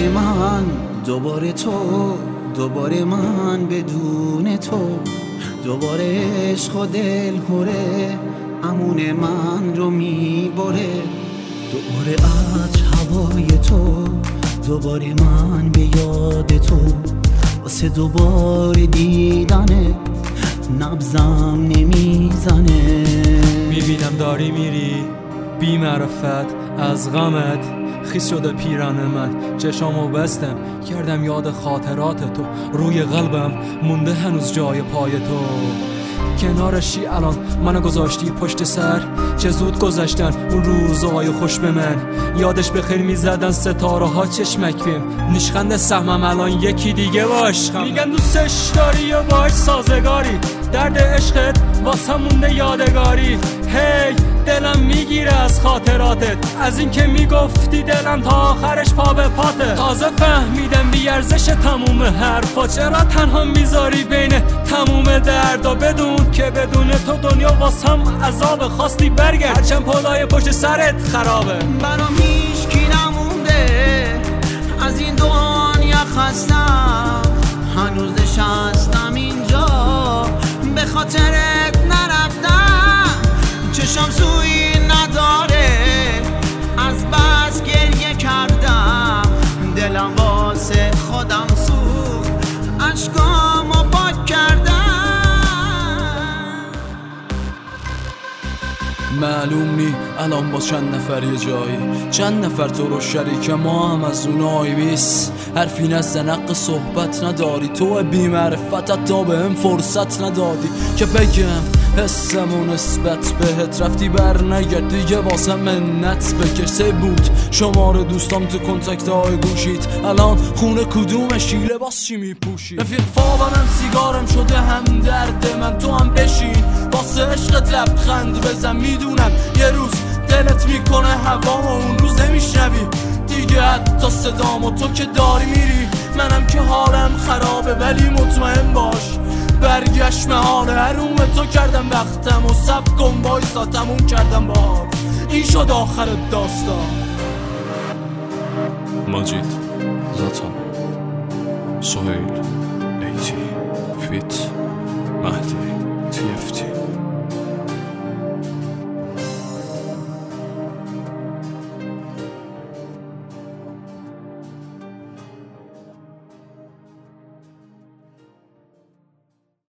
دوباره من، دوباره تو، دوباره من بدون تو، دوباره عشق و دل هره امون من رو میبره، دوباره از هوای تو، دوباره من به یاد تو، واسه دوباره دیدنه نبضم نمیزنه. میبینم داری میری بی معرفت از غمت، خیس شده پیرن من، چشامو بستم کردم یاد خاطرات تو، روی قلبم مونده هنوز جای پای تو. کنارشی الان منو گذاشتی پشت سر، چه زود گذشتن اون روزهای خوش به من، یادش بخیر میزدن ستاره ها چشمک بیم، نیشخند سهمم الان یکی دیگه باش. میگن دوستش داری و باش سازگاری، درد عشقت واسه مونده یادگاری. هی دلم میگیره از خاطراتت، از این که میگفتی دلم تا آخرش پا به پاته. تازه فهمیدم بیارزش تموم حرفا، چرا تنها میذاری بین تموم دردا، بدون که بدون تو دنیا واسم عذاب، خواستی برگرد هرچند پلای پشت سرت خرابه. برام هیچکی نمونده از این دنیا خستم، هنوز نشستم اینجا به خاطرت نرفتم، چشم سویی نداره از بس گریه کردم، دلم واسه خودم سوخت اشکامو پاک کردم. معلوم نی الان با چند نفر یه جایی، چند نفر تو رو شریک ما هم از اونایی بیس، حرفی نزد نق صحبت نداری، تو بی معرفتت تا به هم فرصت ندادی که بگم حسمو نسبت بهت، رفتی بر نگرد دیگه واسه منت بکش. بود شماره دوستام تو کنتکت های گوشیت، الان خونه کدومشی لباس چی میپوشی؟ رفیق فاورم سیگارم شده هم درد من، تو هم بشین واسه عشقت لبخند بزن، میدونم یه روز دلت میکنه هوا و اون روز نمیشنوی دیگه حتی صدامو، تو که داری میری منم که حالم خرابه، ولی مطمئن باش برگشت محاله، حروم تو کردم وقتم و سب کن بایستا تموم کردم با این شد آخر داستان. ماجید، زاتان، سهیل، ایتی، فیت، مهدی، TFT